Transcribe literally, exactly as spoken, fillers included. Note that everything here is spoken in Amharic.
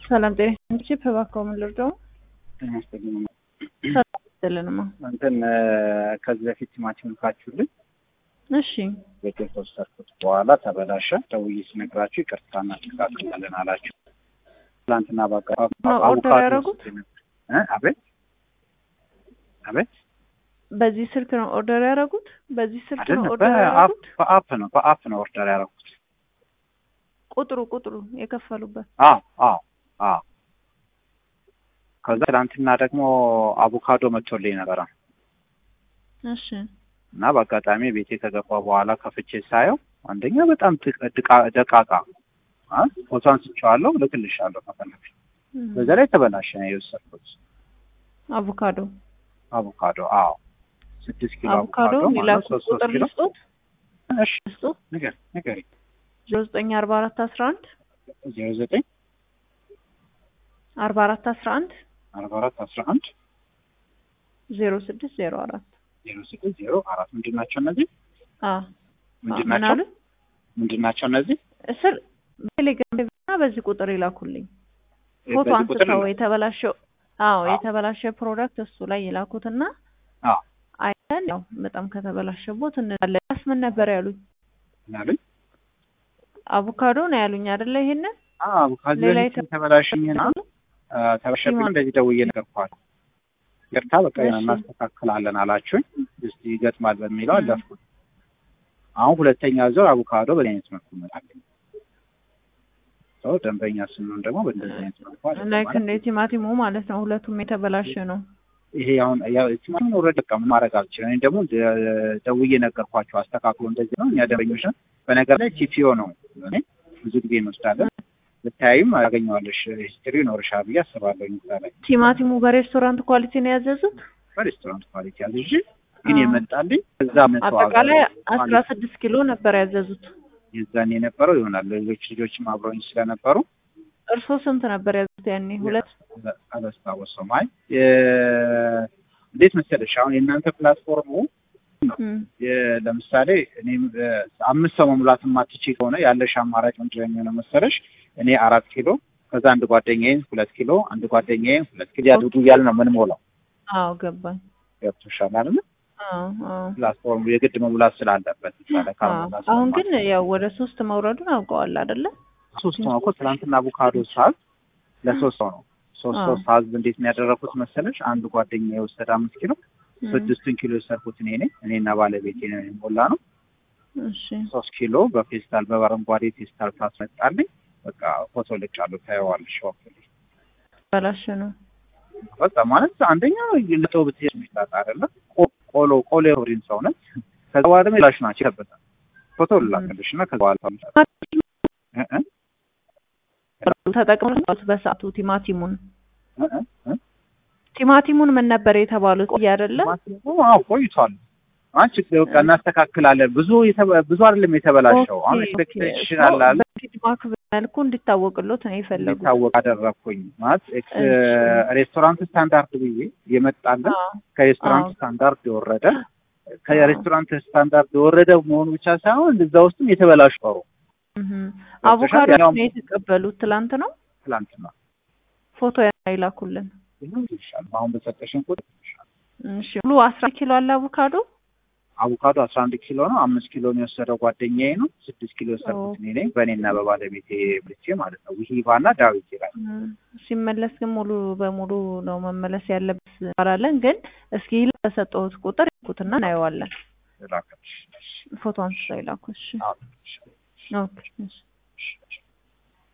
ሰላም ጤና እንጂ ፈባካው ምን ልርዳው? ተመስገን ነው። ሰላም እንትን ከዚህ በፊት ቲማቲም ካችሁልኝ እሺ በቴሌ ሰርኩት በኋላ ተበላሸ። ደውዬ ስነግራችሁ ይቅርታና ትካክለናል አላችሁ። ትናንትና ባቃ ኦርደር ያደረጉት እ አቤት አቤት በዚህ ስልክ ነው ኦርደር ያደረጉት? በዚህ ስልክ ነው ኦርደር ያደረጉት? ያደረጉት? በአፕ ነው በአፕ ነው ኦርደር ያደረጉት። ቁጥሩ ቁጥሩ የከፈሉበት አዎ አዎ አዎ። ከዛ ትናንትና ደግሞ አቮካዶ መጥቶልኝ ነበር። እሺ እና በአጋጣሚ ቤቴ ከገባ በኋላ ከፍቼ ሳየው አንደኛ በጣም ደቃቃ አ ፎቶን ስጫዋለሁ ልክልሻለሁ ከፈለግሽ። በዛ ላይ ተበላሸ ነው የወሰድኩት። አቮካዶ አቮካዶ አዎ ስድስት ኪሎ አቮካዶ ማለት ሶስት ኪሎ ስጦት። እሺ ስጦት ነገር ነገር ዜሮ ዘጠኝ አርባ አራት አስራ አንድ ዜሮ ዘጠኝ አርባ አራት አስራ አንድ አርባ አራት አስራ አንድ ዜሮ ስድስት ዜሮ አራት ዜሮ ስድስት ዜሮ አራት ምንድን ናቸው እነዚህ? አዎ ምንድን ናቸው? ምንድን ናቸው እነዚህ? እስር በቴሌግራም እና በዚህ ቁጥር ይላኩልኝ። ፎቶ አንስተው የተበላሸው አዎ የተበላሸ ፕሮዳክት እሱ ላይ ይላኩትና አዎ አይተን ያው በጣም ከተበላሸቦት እንላለን። ምን ነበር ያሉኝ? ያሉኝ አቮካዶ ነው ያሉኝ አይደለ? ይሄን አዎ አቮካዶ ላይ ተበላሽኝና ተበላሽኝ እንደዚህ ደውዬ ነገርኳት። ይቅርታ በቃ እናስተካክላለን አላችሁኝ። እስቲ ይገጥማል በሚለው አለፍኩት። አሁን ሁለተኛ ዙር አቮካዶ በሌሊት መልኩ መጣልኝ። ሰው ደንበኛ ስንሆን ደግሞ በእንደዚህ አይነት መልኩ አለ ላይክ እንደ ቲማቲሙ ማለት ነው። ሁለቱም የተበላሸ ነው። ይሄ አሁን ያው ቲማቲሙ ወረደ በቃ ምን ማድረግ አልችልም። እኔ ደግሞ ደውዬ ነገርኳቸው አስተካክሎ እንደዚህ ነው። እኛ ደንበኞች ነን። በነገር ላይ ቲፒኦ ነው እኔ ብዙ ጊዜ እንወስዳለን። ብታይም አገኘዋለሽ ሂስትሪ ኖርሻል ብዬ አስባለሁ። ይታላል ቲማቲሙ በሬስቶራንት ኳሊቲ ነው ያዘዙት። በሬስቶራንት ኳሊቲ ያዘዙ ግን የመጣልኝ እዛ መቶ አጠቃላይ አስራ ስድስት ኪሎ ነበር ያዘዙት። የዛኔ የነበረው ይሆናል ሌሎች ልጆችም አብረውኝ ስለነበሩ። እርሶ ስንት ነበር ያዘዙት ያኔ? ሁለት አላስታውሰውም። አይ እንዴት መሰለሽ አሁን የእናንተ ፕላትፎርሙ ለምሳሌ እኔም አምስት ሰው መሙላት የማትችይ ከሆነ ያለሽ አማራጭ ምንድን ነው መሰለሽ? እኔ አራት ኪሎ ከዛ አንድ ጓደኛዬ ሁለት ኪሎ አንድ ጓደኛዬ ሁለት ኪሎ ያድርጉ እያለ ነው ምን ሞላው። አዎ ገባኝ። ገብቶሻል አይደል? አዎ አዎ ፕላትፎርሙ የግድ መሙላት ስላለበት ይችላል። አሁን ግን ያው ወደ ሶስት መውረዱን አውቀዋል አይደለ? ሶስት ነው እኮ ትናንትና አቮካዶ ሳዝ ለሶስት ሰው ነው። ሶስት ሰው ሳዝ እንዴት ነው ያደረኩት መሰለሽ? አንድ ጓደኛዬ የወሰደ አምስት ኪሎ ስድስቱን ኪሎ የሰርኩት እኔ ነኝ እኔና ባለቤቴ ነው የሞላ ነው። እሺ ሶስት ኪሎ በፌስታል በአረንጓዴ ፌስታል ታስመጣልኝ። በቃ ፎቶ ልጫለሁ ታየዋለሽ። ወክሊ ባላሽ ነው በቃ ማለት አንደኛ ለተው ብትሄድ ይላል አይደለ? ቆሎ ቆሎ ሪን ሰው ነች። ከዛ በኋላ ደግሞ ላሽ ናቸው ይተበታል። ፎቶ ልላክልሽና ከዛ በኋላ እ እ ተጠቅመው በሰዓቱ ቲማቲሙን እ ቲማቲሙን ምን ነበር የተባሉት? ቆይ አይደለ? አዎ ቆይቷል። አንቺ በቃ እናስተካክላለን። ብዙ ብዙ አይደለም የተበላሸው። አሁን ኤክስፔክቴሽን አላለ ፊድባክ መልኩ እንዲታወቅሎት ነው የፈለጉት። እንዲታወቅ አደረኩኝ ማለት ሬስቶራንት ስታንዳርድ ብዬ የመጣለን ከሬስቶራንት ስታንዳርድ የወረደ ከሬስቶራንት ስታንዳርድ የወረደ መሆኑ ብቻ ሳይሆን እዛ ውስጥም የተበላሹ ቀሩ። አቮካዶ ነው የተቀበሉት ትላንት ነው ትላንት ነው። ፎቶ ያይላኩልን ይሻል አሁን በሰጠሽን ቁጥር ይሻል። እሺ ሁሉ አስራ ኪሎ አለ አቮካዶ አቮካዶ አስራ አንድ ኪሎ ነው። አምስት ኪሎ ነው የወሰደው ጓደኛዬ ነው። ስድስት ኪሎ የወሰድኩት እኔ ነኝ በእኔና በባለቤቴ ብቻ ማለት ነው። ውሂባና ዳዊት ይላል። ሲመለስ ግን ሙሉ በሙሉ ነው መመለስ ያለበት አላለን። ግን እስኪ ለሰጠሁት ቁጥር ይኩትና እናየዋለን። ላከሽ ፎቶ አንስተው ይላኩሽ። ኦኬ